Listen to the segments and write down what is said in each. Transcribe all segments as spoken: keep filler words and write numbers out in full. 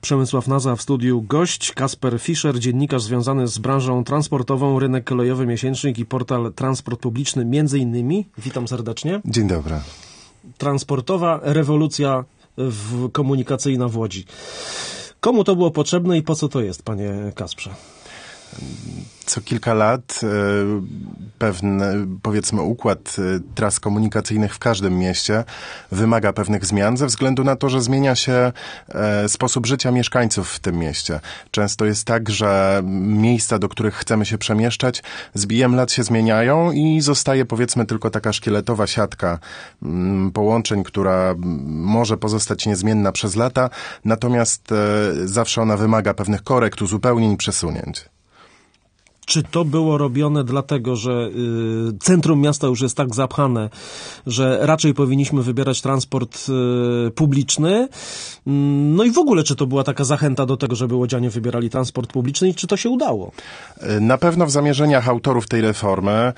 Przemysław Naza w studiu, gość Kasper Fischer, dziennikarz związany z branżą transportową, Rynek Kolejowy Miesięcznik i portal Transport Publiczny między innymi. Witam serdecznie. Dzień dobry. Transportowa rewolucja w komunikacyjna w Łodzi. Komu to było potrzebne i po co to jest, panie Kasprze? Co kilka lat pewien, powiedzmy, układ tras komunikacyjnych w każdym mieście wymaga pewnych zmian ze względu na to, że zmienia się sposób życia mieszkańców w tym mieście. Często jest tak, że miejsca, do których chcemy się przemieszczać, z bijem lat się zmieniają i zostaje, powiedzmy, tylko taka szkieletowa siatka połączeń, która może pozostać niezmienna przez lata, natomiast zawsze ona wymaga pewnych korekt, uzupełnień, przesunięć. Czy to było robione dlatego, że y, centrum miasta już jest tak zapchane, że raczej powinniśmy wybierać transport y, publiczny? No i w ogóle, czy to była taka zachęta do tego, żeby łodzianie wybierali transport publiczny i czy to się udało? Na pewno w zamierzeniach autorów tej reformy e,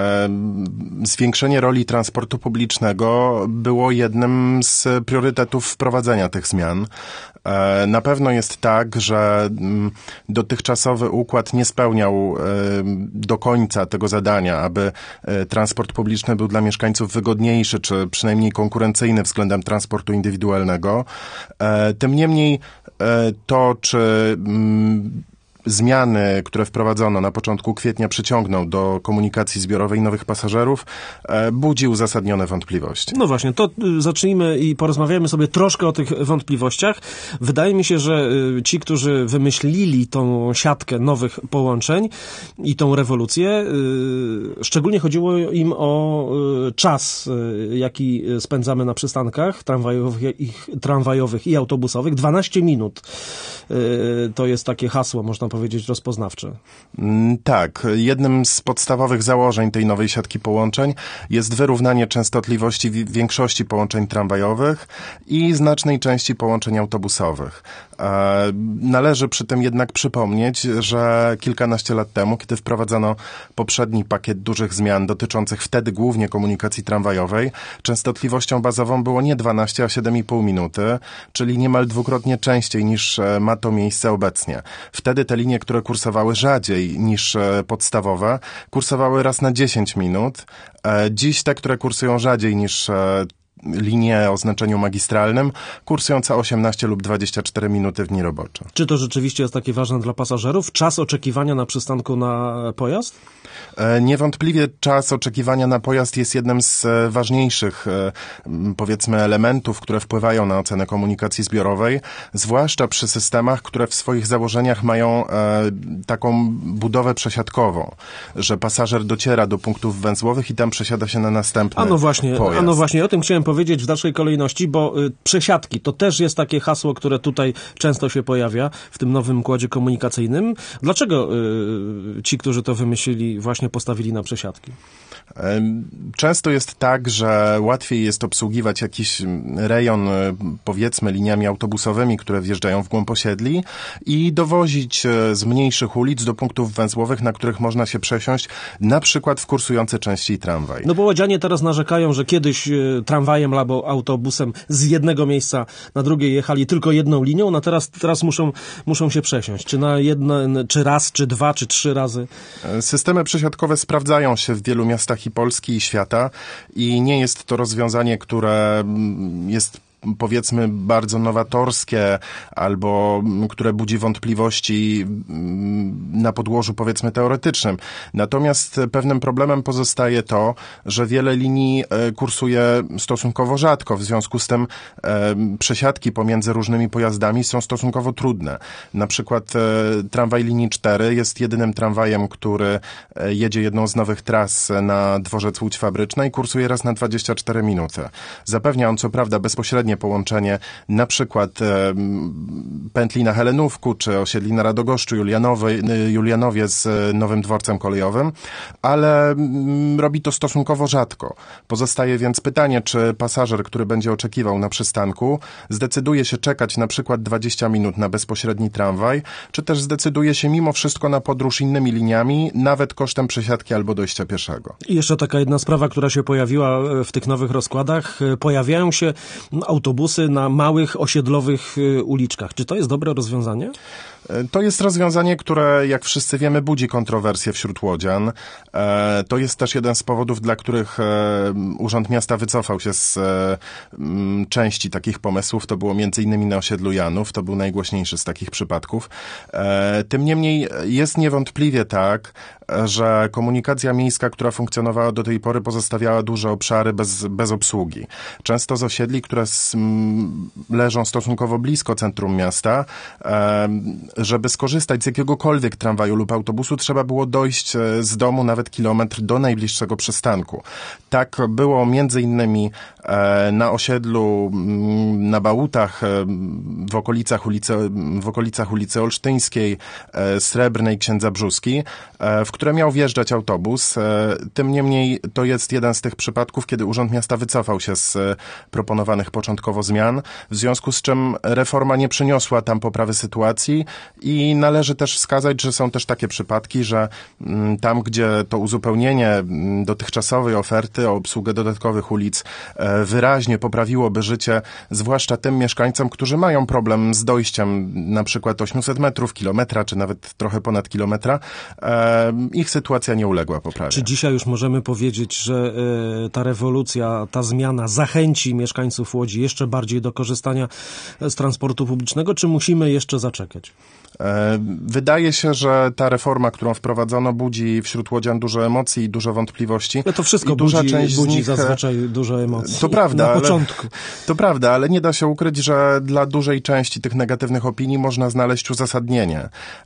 zwiększenie roli transportu publicznego było jednym z priorytetów wprowadzenia tych zmian. E, na pewno jest tak, że m, dotychczasowy układ nie spełniał e, do końca tego zadania, aby e, transport publiczny był dla mieszkańców wygodniejszy, czy przynajmniej konkurencyjny względem transportu indywidualnego. E, tym niemniej e, to, czy m, zmiany, które wprowadzono na początku kwietnia, przyciągną do komunikacji zbiorowej nowych pasażerów, budzi uzasadnione wątpliwości. No właśnie, to zacznijmy i porozmawiamy sobie troszkę o tych wątpliwościach. Wydaje mi się, że ci, którzy wymyślili tą siatkę nowych połączeń i tą rewolucję, szczególnie chodziło im o czas, jaki spędzamy na przystankach tramwajowych i, tramwajowych i autobusowych. dwanaście minut. To jest takie hasło, można powiedzieć, rozpoznawcze. Tak. Jednym z podstawowych założeń tej nowej siatki połączeń jest wyrównanie częstotliwości większości połączeń tramwajowych i znacznej części połączeń autobusowych. Należy przy tym jednak przypomnieć, że kilkanaście lat temu, kiedy wprowadzono poprzedni pakiet dużych zmian dotyczących wtedy głównie komunikacji tramwajowej, częstotliwością bazową było nie dwanaście, a siedem i pół minuty, czyli niemal dwukrotnie częściej niż ma to miejsce obecnie. Wtedy te linie, które kursowały rzadziej niż podstawowe, kursowały raz na dziesięć minut. Dziś te, które kursują rzadziej niż linie o znaczeniu magistralnym, kursują co osiemnaście lub dwadzieścia cztery minuty w dni robocze. Czy to rzeczywiście jest takie ważne dla pasażerów? Czas oczekiwania na przystanku na pojazd? Niewątpliwie czas oczekiwania na pojazd jest jednym z ważniejszych, powiedzmy, elementów, które wpływają na ocenę komunikacji zbiorowej, zwłaszcza przy systemach, które w swoich założeniach mają taką budowę przesiadkową, że pasażer dociera do punktów węzłowych i tam przesiada się na następny a no właśnie, pojazd. A no właśnie, o tym chciałem powiedzieć w dalszej kolejności, bo y, przesiadki to też jest takie hasło, które tutaj często się pojawia w tym nowym układzie komunikacyjnym. Dlaczego y, ci, którzy to wymyślili, właśnie postawili na przesiadki? Często jest tak, że łatwiej jest obsługiwać jakiś rejon, powiedzmy, liniami autobusowymi, które wjeżdżają w głąb osiedli i dowozić z mniejszych ulic do punktów węzłowych, na których można się przesiąść, na przykład w kursujący częściej tramwaj. No bo łodzianie teraz narzekają, że kiedyś tramwajem albo autobusem z jednego miejsca na drugie jechali tylko jedną linią, no teraz, teraz muszą, muszą się przesiąść. Czy na jedno, czy raz, czy dwa, czy trzy razy? Systemy przesiadkowe sprawdzają się w wielu miastach i Polski, i świata i nie jest to rozwiązanie, które jest, powiedzmy, bardzo nowatorskie albo które budzi wątpliwości na podłożu, powiedzmy, teoretycznym. Natomiast pewnym problemem pozostaje to, że wiele linii kursuje stosunkowo rzadko. W związku z tym e, przesiadki pomiędzy różnymi pojazdami są stosunkowo trudne. Na przykład e, tramwaj linii cztery jest jedynym tramwajem, który jedzie jedną z nowych tras na dworzec Łódź Fabryczna i kursuje raz na dwadzieścia cztery minuty. Zapewnia on co prawda bezpośrednie połączenie na przykład e, pętli na Helenówku, czy osiedli na Radogoszczu, Julianowie, Julianowie z nowym dworcem kolejowym, ale m, robi to stosunkowo rzadko. Pozostaje więc pytanie, czy pasażer, który będzie oczekiwał na przystanku, zdecyduje się czekać na przykład dwadzieścia minut na bezpośredni tramwaj, czy też zdecyduje się mimo wszystko na podróż innymi liniami, nawet kosztem przesiadki albo dojścia pieszego. I jeszcze taka jedna sprawa, która się pojawiła w tych nowych rozkładach. Pojawiają się autobusy na małych osiedlowych uliczkach. Czy to jest dobre rozwiązanie? To jest rozwiązanie, które, jak wszyscy wiemy, budzi kontrowersje wśród łodzian. To jest też jeden z powodów, dla których Urząd Miasta wycofał się z części takich pomysłów. To było między innymi na osiedlu Janów. To był najgłośniejszy z takich przypadków. Tym niemniej jest niewątpliwie tak, że komunikacja miejska, która funkcjonowała do tej pory, pozostawiała duże obszary bez, bez obsługi. Często z osiedli, które s, m, leżą stosunkowo blisko centrum miasta, e, żeby skorzystać z jakiegokolwiek tramwaju lub autobusu, trzeba było dojść z domu nawet kilometr do najbliższego przystanku. Tak było między innymi e, na osiedlu m, na Bałutach, e, w okolicach ulicy, w okolicach ulicy Olsztyńskiej, e, Srebrnej, Księdza Brzóski, e, w które miał wjeżdżać autobus. Tym niemniej to jest jeden z tych przypadków, kiedy Urząd Miasta wycofał się z proponowanych początkowo zmian, w związku z czym reforma nie przyniosła tam poprawy sytuacji i należy też wskazać, że są też takie przypadki, że tam, gdzie to uzupełnienie dotychczasowej oferty o obsługę dodatkowych ulic wyraźnie poprawiłoby życie, zwłaszcza tym mieszkańcom, którzy mają problem z dojściem na przykład osiemset metrów, kilometra, czy nawet trochę ponad kilometra, ich sytuacja nie uległa poprawie. Czy dzisiaj już możemy powiedzieć, że y, ta rewolucja, ta zmiana zachęci mieszkańców Łodzi jeszcze bardziej do korzystania z transportu publicznego, czy musimy jeszcze zaczekać? Wydaje się, że ta reforma, którą wprowadzono, budzi wśród łodzian dużo emocji i dużo wątpliwości. No to wszystko I duża budzi, część budzi z nich, zazwyczaj dużo emocji. To prawda, na ale, początku. To prawda, ale nie da się ukryć, że dla dużej części tych negatywnych opinii można znaleźć uzasadnienie.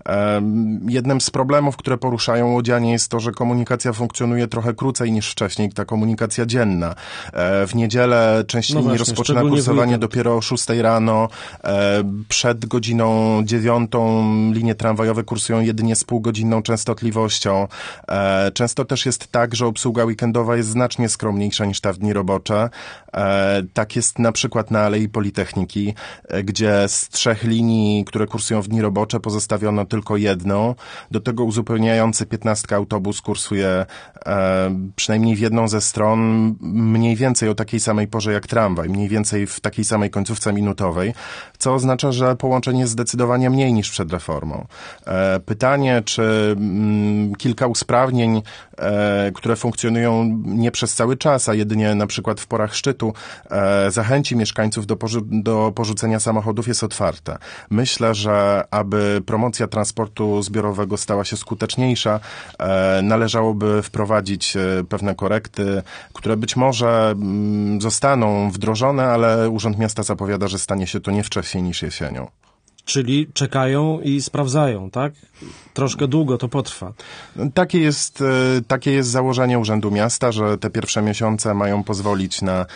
Jednym z problemów, które poruszają łodzianie, jest to, że komunikacja funkcjonuje trochę krócej niż wcześniej, ta komunikacja dzienna. W niedzielę część no linii właśnie, rozpoczyna kursowanie dopiero o szóstej rano, przed godziną dziewiątą linie tramwajowe kursują jedynie z półgodzinną częstotliwością. Często też jest tak, że obsługa weekendowa jest znacznie skromniejsza niż ta w dni robocze. Tak jest na przykład na Alei Politechniki, gdzie z trzech linii, które kursują w dni robocze, pozostawiono tylko jedną. Do tego uzupełniający piętnastka autobus kursuje przynajmniej w jedną ze stron mniej więcej o takiej samej porze jak tramwaj, mniej więcej w takiej samej końcówce minutowej, co oznacza, że połączenie jest zdecydowanie mniej niż przed reformą. Pytanie, czy mm, kilka usprawnień, e, które funkcjonują nie przez cały czas, a jedynie na przykład w porach szczytu, e, zachęci mieszkańców do, porzu- do porzucenia samochodów, jest otwarte. Myślę, że aby promocja transportu zbiorowego stała się skuteczniejsza, e, należałoby wprowadzić e, pewne korekty, które być może mm, zostaną wdrożone, ale Urząd Miasta zapowiada, że stanie się to nie wcześniej niż jesienią. Czyli czekają i sprawdzają, tak? Troszkę długo to potrwa. Takie jest, takie jest założenie Urzędu Miasta, że te pierwsze miesiące mają pozwolić na,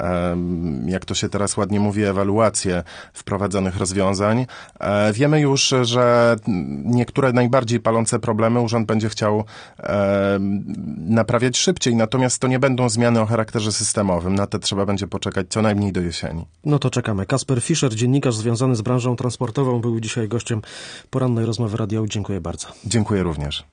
jak to się teraz ładnie mówi, ewaluację wprowadzonych rozwiązań. Wiemy już, że niektóre najbardziej palące problemy urząd będzie chciał naprawiać szybciej, natomiast to nie będą zmiany o charakterze systemowym. Na te trzeba będzie poczekać co najmniej do jesieni. No to czekamy. Kasper Fischer, dziennikarz związany z branżą transportową, był dzisiaj gościem porannej rozmowy radiowej. Dziękuję bardzo. Dziękuję również.